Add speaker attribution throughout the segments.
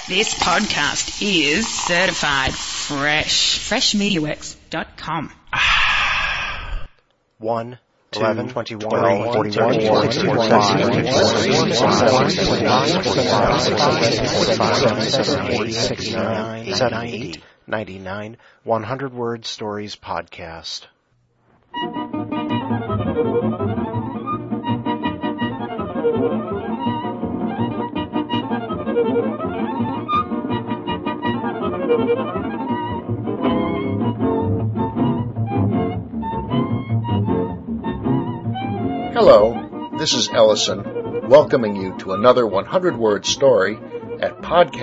Speaker 1: This podcast is certified fresh. FreshMediaWorks.com.
Speaker 2: 1, 11, 21, 41,
Speaker 3: 41,
Speaker 2: 69, 99, 100 Word Stories Podcast.
Speaker 3: Hello, this is Ellison, welcoming you to another 100-word story at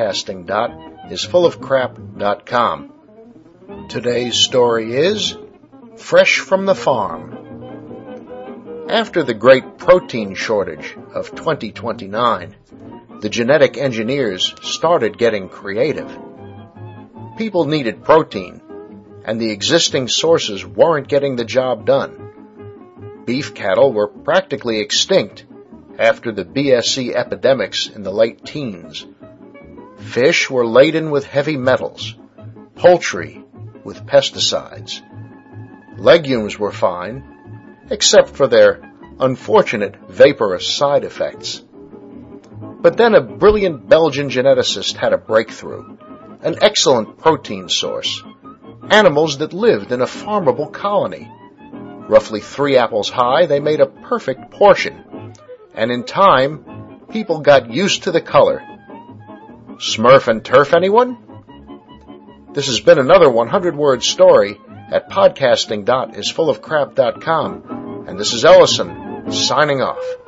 Speaker 3: podcasting.isfullofcrap.com. Today's story is Fresh from the Farm. After the great protein shortage of 2029, the genetic engineers started getting creative. People needed protein, and the existing sources weren't getting the job done. Beef cattle were practically extinct after the BSE epidemics in the late teens. Fish were laden with heavy metals, poultry with pesticides. Legumes were fine, except for their unfortunate vaporous side effects. But then a brilliant Belgian geneticist had a breakthrough, an excellent protein source, animals that lived in a farmable colony. Roughly 3 apples high, they made a perfect portion, and in time, people got used to the color. Smurf and turf, anyone? This has been another 100-word story at podcasting.isfullofcrap.com, and this is Ellison, signing off.